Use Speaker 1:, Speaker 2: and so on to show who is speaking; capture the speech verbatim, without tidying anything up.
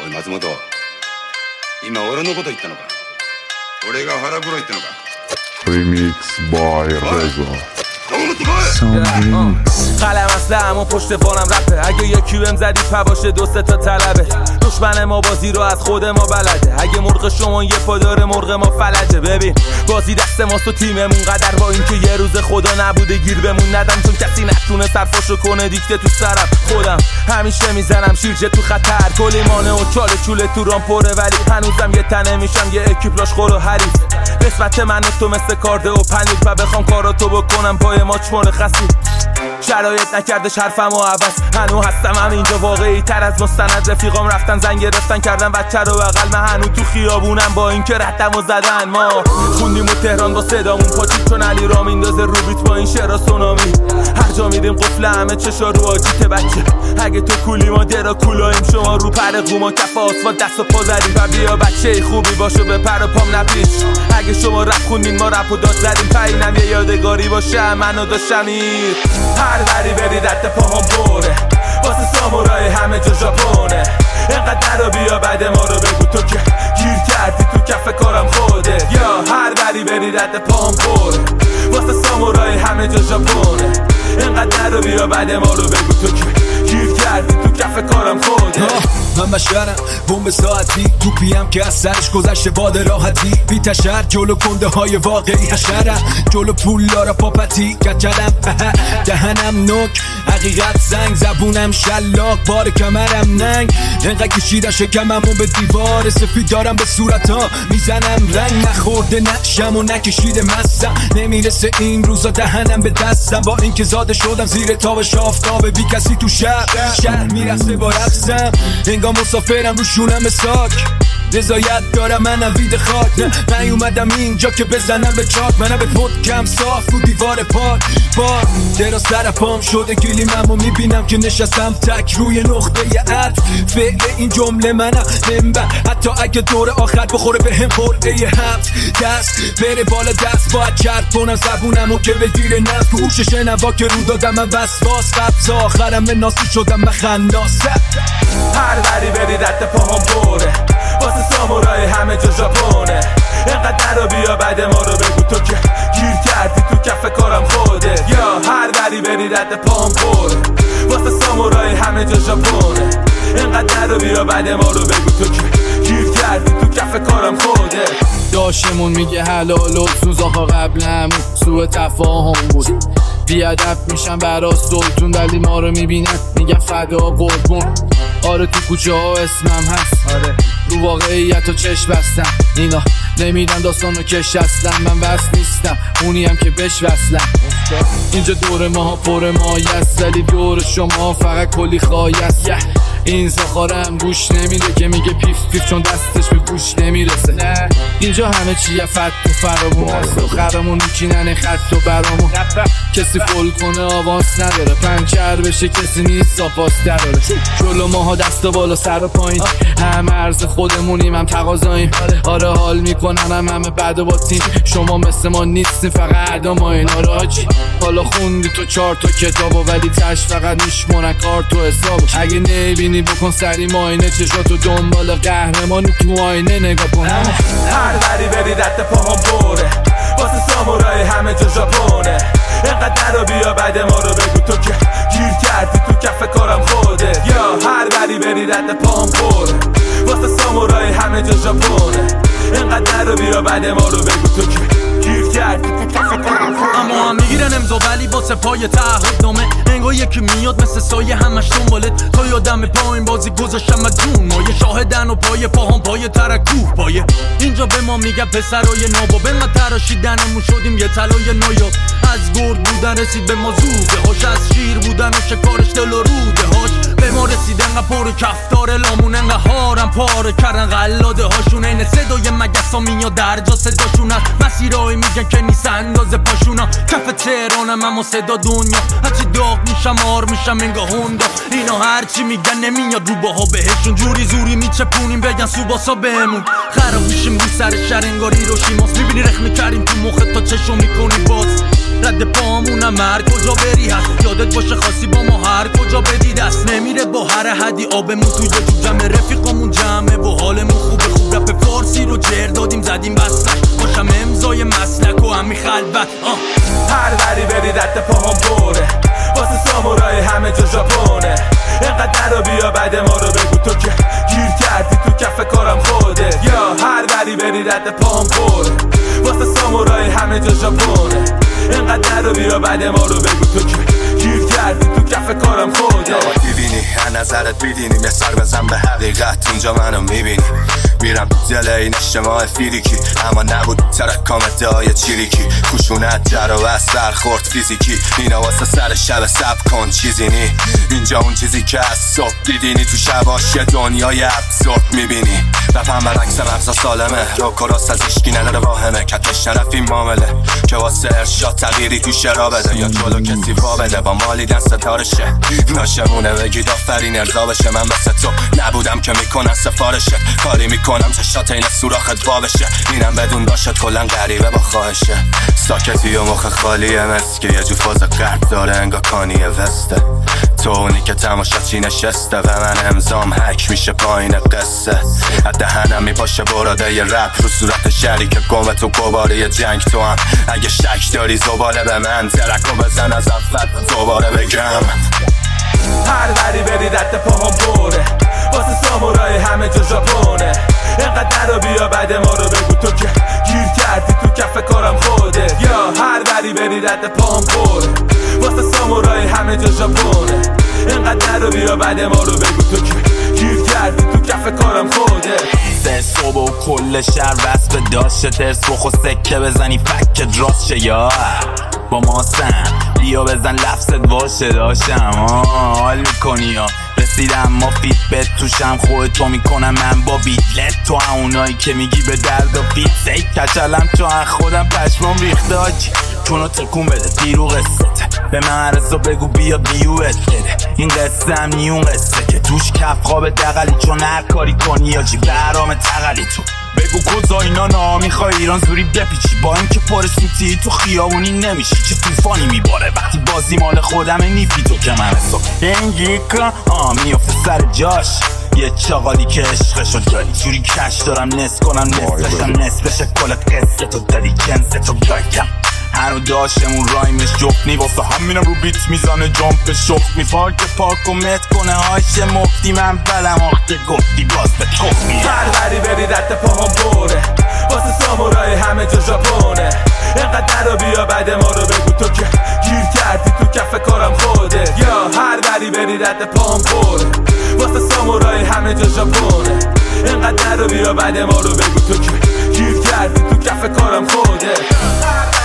Speaker 1: おい松本、今俺のこと言ったのか？俺が腹黒いってのか
Speaker 2: Remix by Reza
Speaker 3: قلم اصله اما پشت بانم رپه. اگه یکی بهم زدی پباشه دو سه تا طلبه. دشمن ما بازی رو از خود ما بلده. اگه مرغ شما یه پا داره مرغ ما فلجه. ببین بازی دست ماست و تیممون قدر با این که یه روز خدا نبوده گیر بمون ندم، چون کسی نتونه سرفاشو کنه دیکته تو سرم. خودم همیشه میزنم شیرجه تو خطر، کلی مانه و چاله چوله تو رام پره، ولی هنوزم یه تنه میشم یه اکیپلاش خور و حریف. نسبت من و تو مثل کارده و پنیک و بخوام کاراتو بکنم پای ماچ مرخصی. شرایط نکردش حرفم و عوض، هنو هستم هم اینجا واقعی تر از مستند. رفیقام رفتن زنگ گرفتن کردن بچه رو بغل، من هنو تو خیابونم با این که رتم و زدن. ما خوندیم و تهران با صدامون پاچید، چون علی را میندازه رو بیت با این شعرا سونامی. هر جا میریم قفل همه چشا رو آجیت بچه. اگه تو کولی ما درا کولایم، شما رو پر قوما کف آسفالت دست و پا زدیم. و بیا بچه خوبی باشو به پر و پام نپیچ. اگه شما رپ خوندین ما رپ و داد زدیم، پایینم یه یادگاری باشه منو داشتم این. هر بری بری رد پاهم بره، واسه سامورای همه جا ژاپونه. اینقدر رو بیا بعد ما رو بگو تو که گیر کردی تو کف کارم خوده. یا هر بری بری رد پاهم بره، واسه سامورای همه جا ژاپونه. اینقدر رو بیا بعد ما رو بگو تو که گیر کردی تو کف کارم خوده.
Speaker 4: من بشرم بوم ساعتی، توپیم که از سرش گذشته باد راحتی. بی تشر جلو کنده های واقعی حشرم، جلو پولارا پاپتی کچلم. دهنم نک حقیقت زنگ، زبونم شلاق بار کمرم ننگ. انقدر کشیدن شکممو به دیوار سفید دارم، به صورت ها میزنم رنگ. نخورده نشم و نکشیده مستم، نمیرسه این روزا دهنم به دستم. با اینکه زاده شدم زیر تاب شافتاب، بی کسی تو شهر شهر میرسه با رقصم. انگار مسافرم رو شونم ساک، رضایت دارم من نوید خاک. نه نیومدم اینجا که بزنم به چاک، منم به پود کم صاف رو دیوار پاک. با دراز سر پام شده گیلیم، اما میبینم که نشستم تک روی نقطه عطف. فعل این جمله منم نمبر، حتی اگه دور آخر بخوره به هم خورده هفت. دست بره بالا دست باید چرد کنم زبونمو که بگیره نفت. تو هوش شنوا که رو دادم من وسواس، قبض آخرم ناسی شدم من خناس.
Speaker 3: هر بری بری رد پاهم بره، واسه سامورای همه جا ژاپونه. اینقدر رو بیا بعد ما رو بگو تو که گیر کردی تو کف کارم خوده. یا هر بری بری رد پاهم بره، واسه سامورای همه جا ژاپونه. اینقدر رو بیا بعد ما رو بگو تو که گیر کردی تو کف کارم خوده.
Speaker 5: داشمون میگه حلال و سوز آقا قبلمون سوء تفاهم بود. بیادب میشن برا سلطون، ولی ما رو میبینن میگن فدا قربون. آره تو کوچه ها اسمم هست، آره رو واقعیت و چشم بستم. اینا نمیدن داستانو کش هستم، من بس نیستم اونیم که بش وصلم. اینجا دور ماها پر مایست، ولی دور شما فقط کلی خایست. این زخارم گوش نمیده که میگه پیف پیف، چون دستش به گوش نمیرسه. نه اینجا همه چیه فت و فرامون هست، و خرمون میچینن خط و برامون. کسی فول کنه آواز نداره، پنچر بشه کسی نیست آفاس دراره. جلو ماها دست و بالا سر و پایین، هم عرض خودمونیم هم تقاضاییم. آره حال میکنم هم همه بعد با تیم، شما مثل ما نیستیم فقط عدا ما اینا راجی. حالا خوندی تو چهار تا کتابو، ولی تش فقط میشمونن کار تو حسابو. اگه نبینی بکن سری ماینه، چشاتو دنبال قهرمانی تو آینه نگاه کن.
Speaker 3: هر بری بری رد پاهم بره، واسه سامورای همه جا ژاپونه. اینقدر رو بیا بعد ما رو بگو تو که گیر کردی تو کف کارم خوده. یا هر بری بری رد پاهم بره، واسه سامورای همه جا ژاپونه. اینقدر رو بیا بعد ما رو بگو تو که گیر کردی تو کف کارم خوده.
Speaker 6: اما هم میگیرن امضا ولی واسه پای تعهد نامه. انگار یکی میاد مثل سایه همش دنبالت، تا یادم پایین بازی گذاشتم از جون. ما یه شاهدن و پای پاهم پای ترکوه پایه. اینجا به ما میگه پسرای نابا، من تراشیدنمون شدیم یه طلای نایاب. از گرد بودن رسید به ما زوده هاش، از شیر بودن و شکارش دل و روده هاش. به ما رسید انقدر پر کفتار لامون، انقدر هارم پاره کردن قلاده هاشون. این صدای مگسا میاد در جا صداشون هست، مسیرهای میگن که نیست اندازه پاشونا. کف تهرانم اما صدا دنیا، هرچی داغ میشم آر میشم انگاه هوندا. اینا هرچی میگن نمیاد رو باها بهشون، جوری زوری میچپونیم بگن سوباسا بهمون. خراب میشیم رو سر شهر انگار هیروشیماست، میبینی رخ میکردیم تو مخت تا چشو میکنی باز. رد پامونم هر کجا بری هست، یادت باشه خاصی با ما هر کجا بدی دست. نمیره با هر حدی آبمون توی جو جمع رفیقامون جمع
Speaker 3: رد پام پره واسه سامورای همه جا ژاپنه اینقدر رو بیا بعد ما رو بگو تو که گیر کردی تو کف کارم خوده
Speaker 7: میبینی هر نظرت بیدینی یه سر بزن به حقیقت اونجا منو میبینی میرم دل این اجتماع فیریکی اما نبود ترکام ادعای چیریکی خشونت جر و از سر خورد فیزیکی اینا واسه سر شب سب کن چیزی نی اینجا اون چیزی که از صبح دیدینی تو شباش یه دنیای ابزورد میبینی رفم برعکس مغزا سالمه رو کراست از ایشکی نداره واهمه کتش نرف این معامله که واسه ارشاد تغییری تو شرا بده یا جلو کسی وا بده با مالی دست ستارشه ناشمونه بگید آفرین ارضا بشه من مثل تو نبودم که میکنن سفارشت کاری میکنم چشات این سوراخت وا بشه اینم بدون باشد کلن غریبه با خواهشه ساکتی و مخ خالیه مسکه یه جو فاز قرد داره انگا کانیه وسته تو اونی که تماشا چی نشسته و من امضام حک میشه پایین قصه دهنم میپاشه براده یه رپ رو صورت شریک گمه تو گباره جنگ تو هم اگه شک داری زباله به من ترکو بزن از اول دوباره بگم
Speaker 3: هر بری بری رد پاهم بره واسه سامورای همه جا ژاپنه اینقدر رو بیا بعد ما رو بگو تو که گیر کردی تو کف کارم خوده یا هر بری بری رد پاهم بره واسه سامورای همه جا ژاپنه اینقدر رو بیا بعد ما رو بگو تو که گیر کردی تو کف کارم خوده
Speaker 8: سه صبح و کل شهر وصف داشته ترس بخو سکه بزنی فکت راست شه یا با ما سن بیا بزن لفظت باشه داشتم حال میکنی یا رسیدم ما فیت بد توشم خودتو میکنم من با بیتلت تو اونایی که میگی به درد و فیت سیک کچلم تو از خودم پشمام ریخته آجی چونو تکون بده دیرو قصته به من عرضا بگو بیا بیوت بده این قصه هم نیون قصه که توش کف خواب دقلی چون هر کاری کنی یا جی برام تقلی تو بگو کجا اینا نا میخوای ایران زوری بپیچی با این که پارسوتی تو خیابونی نمیشی چه طوفانی میباره وقتی بازی مال خودمه نیپی تو که من حساب اینگی کن آه میافته سر جاش یه چاقالی که عشقشو داری جوری کش دارم نس کنم نصفشم نصفش کل قصه تو داری جنس تو گایم هنو داشتمون رایمش جفت واسه همینم رو بیت میزانه جامپ شفت میپارک پارک و مت کنه هاش مفتی من بلم آخته گفتی باز به توف میه
Speaker 3: هر بری بری رد پاهم بره واسه سامورای همه جا ژاپنه اینقدر رو بیا بعد ما رو بگو تو که گیر کردی تو کف کارم خوده یا هر بری بری رد پاهم بره واسه سامورای همه جا ژاپنه اینقدر رو بیا بعد ما رو بگو تو که گیر کردی تو کف کارم خوده